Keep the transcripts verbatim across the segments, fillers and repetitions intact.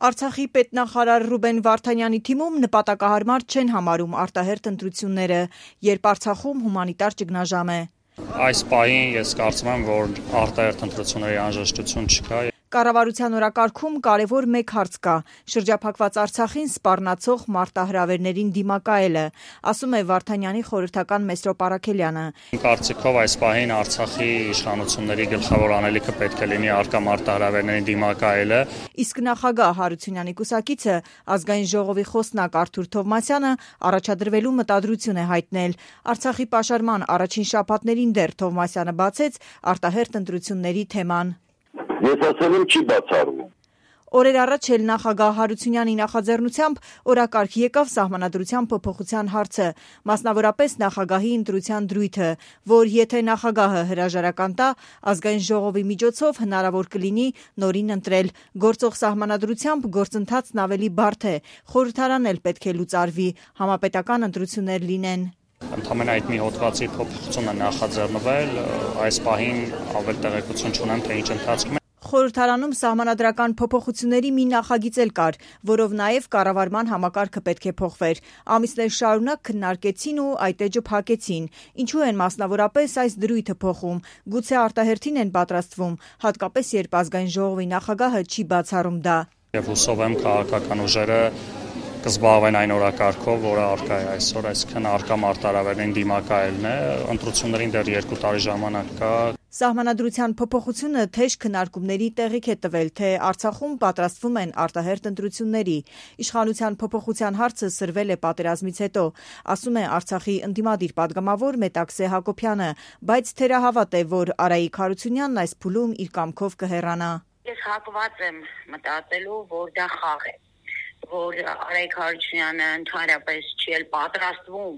Արցախի պետնախարար Ռուբեն Վարդանյանի թիմում նպատակահարմար չեն համարում արտահերթ ընտրությունները, երբ Արցախում հումանիտար ճգնաժամ է։ Այս պահին ես կարծում եմ, որ արտահերթ ընտրությունների անհրաժեշտություն չկա։ Կառավարության օրակարգում կարևոր մեկ հարց կա՝ շրջափակված Արցախին սպառնացող մարտահրավերներին դիմակայելը, ասում է Վարդանյանի խորհրդական Մեսրոպ Առաքելյանը։ Իմ կարծիքով այս պահին Արցախի իշխանությունների գլխավոր անելիքը պետք է լինի առկա մարտահրավերներին դիմակայելը։ Իսկ նախագահ Հարությունյանի կուսակիցը Ազգային ժողովի խոսնակ Արթուր Թովմասյանը առաջադրվելու մտադրություն է հայտնել։ Արցախի պաշարման առաջին շաբաթներին դեռ Թովմասյանը բացեց արտահերթ ընտրությունների թեման։ Ես ասել եմ չի բացառվում։ Օրեր առաջ էլ նախագահ Հարությունյանի նախաձեռնությամբ օրակարգ եկավ սահմանադրության փոփոխության հարցը, մասնավորապես նախագահի ընտրության դրույթը, որ եթե նախագահը հրաժարական տա, ազգային ժողովի միջոցով հնարավոր կլինի նորին ընտրել։ Գործող սահմանադրությամբ գործընթացն ավելի բարդ է, խորհրդարան էլ պետք է լուծարվի, համապետական ընտրություններ լինեն։ Ընդամենը այդ մի հոդվածի փոփոխությունը նախաձեռնվել, այս պահին ավել տեղեկություն չունեմ, թե ինչ ընթացքում է։ Խորհրդարանում սահմանադրական փոփոխությունների մի նախագիծ էլ կար, որով նաև կառավարման համակարգը պետք է փոխվեր։ Ամիսներ շարունակ քննարկեցին ու այդ էջը փակեցին։ Ինչու են մասնավորապես այս դրույթը փոխում։ Գուցե արտահերթին են պատրաստվում, հատկապես երբ ազգային ժողովի նախագահը չի բացառում դա։ Եվ հուսով եմ քաղաքական ուժերը կզբաղվեն այն օրակարգով, որը առկա է այսօր, այսինքն առկա մարտահրավերներին դիմակայելն է, ընտրություններին դեռ երկու տարի ժամանակ կա։ Սահմանադրության փոփոխությունը թեժ քննարկումների տեղիք է տվել, թե Արցախում պատրաստվում են արտահերթ ընտրությունների։ Իշխանության փոփոխության հարցը սրվել է պատերազմից հետո, ասում է Արցախի ընդդիմադիր պատգամավոր Մետաքսե Հակոբյանը, բայց թերահավատ է, որ Արայիկ Հարությունյանն այս փուլում իր կամքով կհեռանա։ Ես հակված եմ մտածելու, որ դա խաղ է, որ Արայիկ Հարությունյանը ընդհանրապես չի էլ պատրաստվում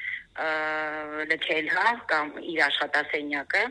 լքել հա կամ իր աշխատասենյակը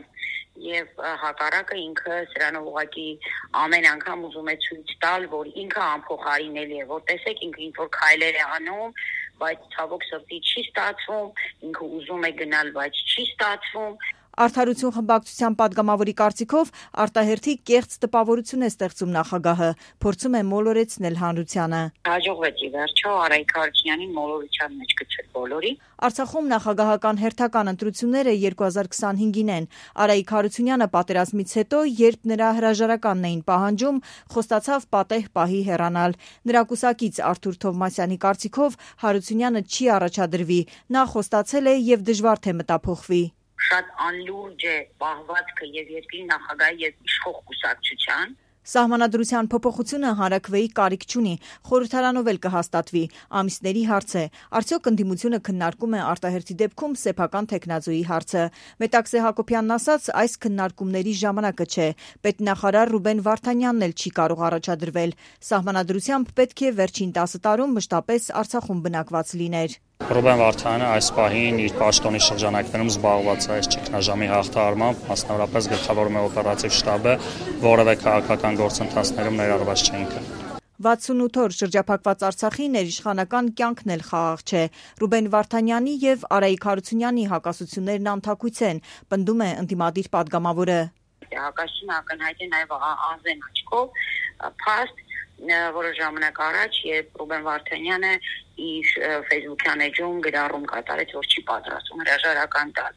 եւ հակառակը ինքը սրանով ուղղակի ամեն անգամ ուզում է ցույց տալ, որ ինքը անփոխարինելի է, որ տեսեք ինքը ինչ որ քայլեր է անում, բայց ցավոք սրտի չի ստացվում, ինքը ուզում է գնալ, բայց չի ստացվում։ Արդարություն խմբակցության պատգամավորի կարծիքով արտահերթի կեղծ տպավորություն է ստեղծում նախագահը, փորձում է մոլորեցնել հանրությանը։ Հաջողվեց ի վերջո Արայիկ Հարությունյանին մոլորության մեջ գցել բոլորի։ Արցախում նախագահական հերթական ընտրությունները երկու հազար քսանհինգին են։ Արայիկ Հարությունյանը պատերազմից հետո, երբ նրա հրաժարականն էին պահանջում, խոստացավ պատեհ պահի հեռանալ։ Նրա կուսակից Արթուր Թովմասյանի կարծիքով Հարությունյանը չի առաջադրվի, նա խոստացել է եւ դժվար թե մտափոխվի։ Շատ անլուրջ է պահվածքը եւ երկրի նախագահի եւ իշխող կուսակցության։ Սահմանադրության փոփոխությունը հանրաքվեի կարիք չունի, խորհրդարանով էլ կհաստատվի։ Ամիսների հարց է։ Արդյոք ընդդիմությունը քննարկում է արտահերթի դեպքում սեփական թեկնածուի հարցը։ Մետաքսե Հակոբյանն ասաց, այս քննարկումների ժամանակը չէ։ Պետնախարար Ռուբեն Վարդանյանն էլ չի կարող առաջադրվել։ Սահմանադրությամբ պետք է վերջին տասը տարում մշտապես Արցախում բնակված լիներ։ Ռուբեն Վարդանյանը այս պահին իր պաշտոնի շրջանակներում զբաղված է այս ճգնաժամի հաղթահարմամբ, մասնավորապես գլխավորում է օպերատիվ շտաբը, որևէ քաղաքական գործընթացներում ներառված չէ ինքը։ վաթսունութ օր շրջափակված Արցախի ներիշխանական կյանքն էլ խաղաղ չէ։ Ռուբեն Վարդանյանի եւ Արայիկ Հարությունյանի հակասություններն անթակույց են, պնդում է ընդդիմադիր պատգամավորը։ Հակասությունը ակնհայտ է նաեւ ազեն աչքով, փաստ որոշ ժամանակ առաջ, երբ Ռուբեն Վարդանյանը իր Facebook-յան էջում գրառում կատարեց, որ չի պատրաստվում հրաժարական տալ։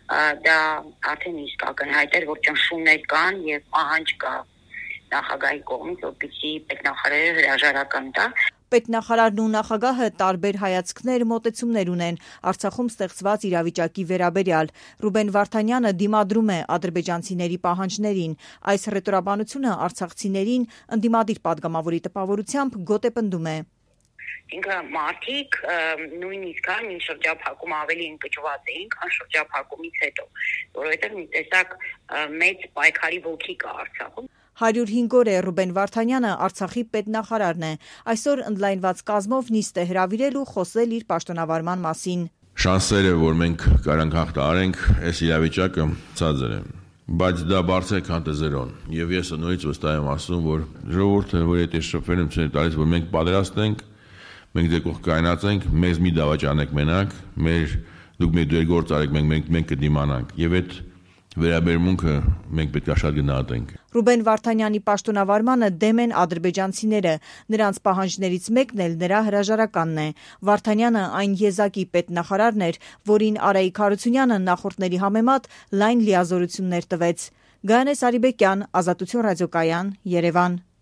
Դա արդեն իսկ ակնհայտ էր, որ ճնշումներ կան եւ պահանջ կա նախագահի կողմից, որպեսզի պետնախարարը հրաժարական տա։ Պետնախարարն ու նախագահը տարբեր հայացքներ, մոտեցումներ ունեն Արցախում ստեղծված իրավիճակի վերաբերյալ։ Ռուբեն Վարդանյանը դիմադրում է ադրբեջանցիների պահանջներին։ Այս հռետորաբանությունը արցախցիներին ընդդիմադիր պատգամավորի տպավորությամբ գոտեպնդում է։ Ինքը մարդիկ նույնիսկ հա մին շրջափակում ավելի ընկճված էին, քան շրջափակումից հետո, որովհետև մի տեսակ մեծ պայքարի ոգի կա Արցախում։ հարյուր հինգ օր է Ռուբեն Վարդանյանը Արցախի պետնախարարն է։ Այսօր ընդլայնված կազմով նիստ է հրավիրել ու խոսել իր պաշտոնավարման մասին։ Շանսերը, որ մենք կարանք հաղթահարենք, այս իրավիճակը ցածր է, բայց դա բարձր է, քան թե զերոն։ Եվ ես նորից վստահ եմ ասում, որ ժողովուրդը, որ եթե շփվել եմ ցույց տալիս, որ մենք պատրաստ ենք, մենք դեպքում կայնացենք, մեզ մի դավաճանեք մենակ, մեր դուք մեր դեր գործ արեք, մենք մենք մենք կդիմանանք։ Եվ այդ վերաբերմունքը մենք պետք է շատ գնահատենք։ Ռուբեն Վարդանյանի պաշտոնավարմանը դեմ են ադրբեջանցիները, նրանց պահանջներից մեկն էլ նրա հրաժարականն է։ Վարդանյանը այն եզակի պետնախարարն էր, որին Արայիկ Հարությունյանը նախորդների համեմատ լայն լիազորություններ տվեց։ Գայանե Սարիբեկյան, Ազատություն ռադիոկայան, Երևան։